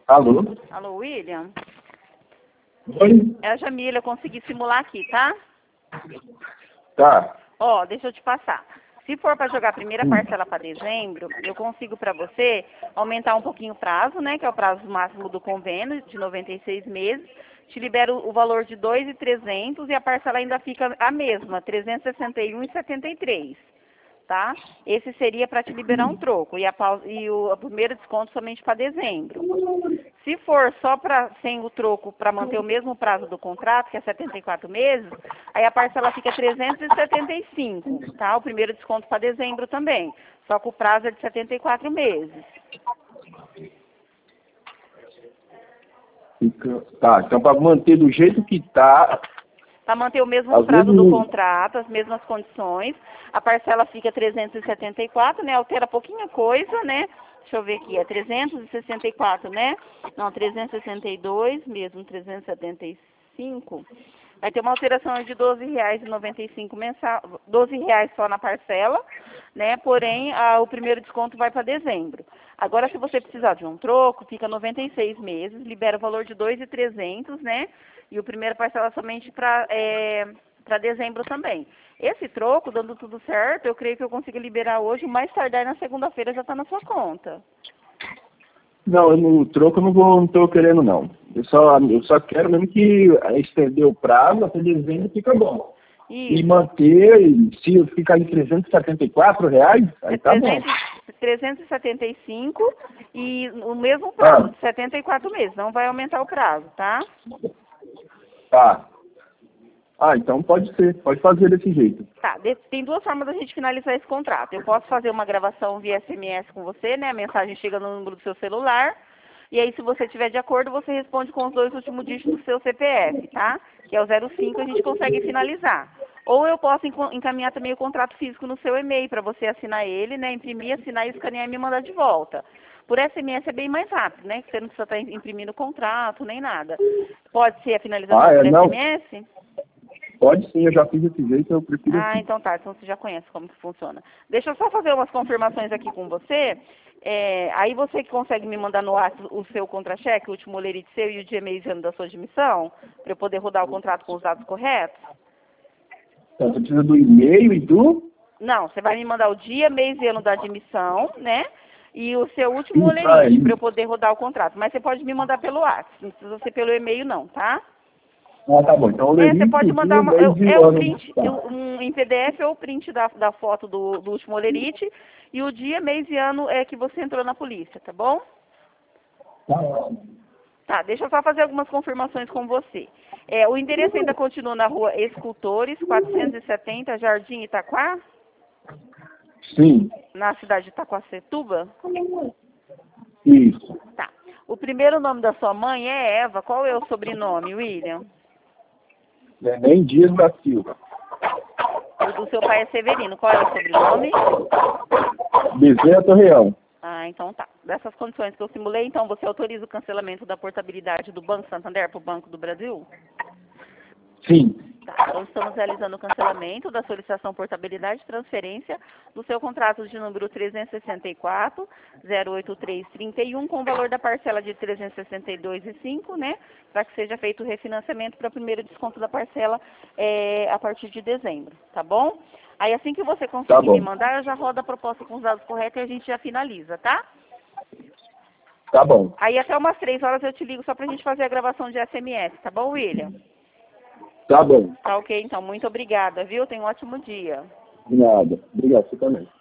Alô? Alô, William? Oi? É a Jamila, eu consegui simular aqui, tá? Tá. Ó, deixa eu te passar. Se for para jogar a primeira parcela para dezembro, eu consigo para você aumentar um pouquinho o prazo, né? Que é o prazo máximo do convênio, de 96 meses. Te libero o valor de 2.300 e a parcela ainda fica a mesma, 361,73. Tá? Esse seria para te liberar um troco e o primeiro desconto somente para dezembro. Se for só sem o troco para manter o mesmo prazo do contrato, que é 74 meses, aí a parcela fica 375, tá? O primeiro desconto para dezembro também, só que o prazo é de 74 meses. Tá, então para manter do jeito que tá... Para manter o mesmo prazo do contrato, as mesmas condições, a parcela fica 374, né? Altera pouquinha coisa, né? Deixa eu ver aqui, é 364, né? Não, 362 mesmo, 375. Vai ter uma alteração de R$ 12,95 mensal, R$ 12 só na parcela, né? Porém, o primeiro desconto vai para dezembro. Agora, se você precisar de um troco, fica 96 meses, libera o valor de 2.300, né? E o primeiro parcela somente para dezembro também. Esse troco, dando tudo certo, eu creio que eu consigo liberar hoje, mais tardar na segunda-feira já está na sua conta. Não, no troco eu não tô querendo não. Eu só quero mesmo que estender o prazo até dezembro fica bom. Isso. E manter, se ficar em R$ 374, aí tá bom. 375 e o mesmo prazo, de 74 meses. Não vai aumentar o prazo, tá? Tá. Então pode ser, pode fazer desse jeito. Tá, tem duas formas da gente finalizar esse contrato. Eu posso fazer uma gravação via SMS com você, né? A mensagem chega no número do seu celular. E aí, se você tiver de acordo, você responde com os 2 últimos dígitos do seu CPF, tá? Que é o 05, a gente consegue finalizar. Ou eu posso encaminhar também o contrato físico no seu e-mail para você assinar ele, né? Imprimir, assinar, escanear e me mandar de volta. Por SMS é bem mais rápido, né? Que você não precisa estar imprimindo o contrato nem nada. Pode ser a finalização por SMS? Pode sim, eu já fiz desse jeito, eu prefiro assim. Então tá, então você já conhece como que funciona. Deixa eu só fazer umas confirmações aqui com você. Aí você consegue me mandar no WhatsApp o seu contra-cheque, o último olerite seu e o dia, mês e ano da sua admissão, para eu poder rodar o contrato com os dados corretos? Então, você precisa do e-mail e do... Não, você vai me mandar o dia, mês e ano da admissão, né? E o seu último olerite, para eu poder rodar o contrato. Mas você pode me mandar pelo WhatsApp, não precisa ser pelo e-mail não, tá? Tá bom. Então, você pode mandar um print, tá. em PDF ou print da foto do último olerite e o dia, mês e ano que você entrou na polícia, tá bom? Tá, deixa eu só fazer algumas confirmações com você. O endereço ainda continua na rua Escultores, 470, Jardim Itaquá? Sim. Na cidade de Itaquacetuba? Isso. Tá. O primeiro nome da sua mãe é Eva. Qual é o sobrenome, William? Neném Dias da Silva. O do seu pai é Severino. Qual é o sobrenome? Bezerra Torreão. Então tá. Dessas condições que eu simulei, então você autoriza o cancelamento da portabilidade do Banco Santander para o Banco do Brasil? Sim. Tá, então estamos realizando o cancelamento da solicitação portabilidade e transferência do seu contrato de número 364, 08331, com o valor da parcela de 362,5, né? Para que seja feito o refinanciamento para o primeiro desconto da parcela a partir de dezembro, tá bom? Aí assim que você conseguir me mandar, eu já rodo a proposta com os dados corretos e a gente já finaliza, tá? Tá bom. Aí até umas 3 horas eu te ligo só pra gente fazer a gravação de SMS, tá bom, William? Tá bom. Tá ok, então. Muito obrigada, viu? Tenha um ótimo dia. De nada. Obrigado, você também.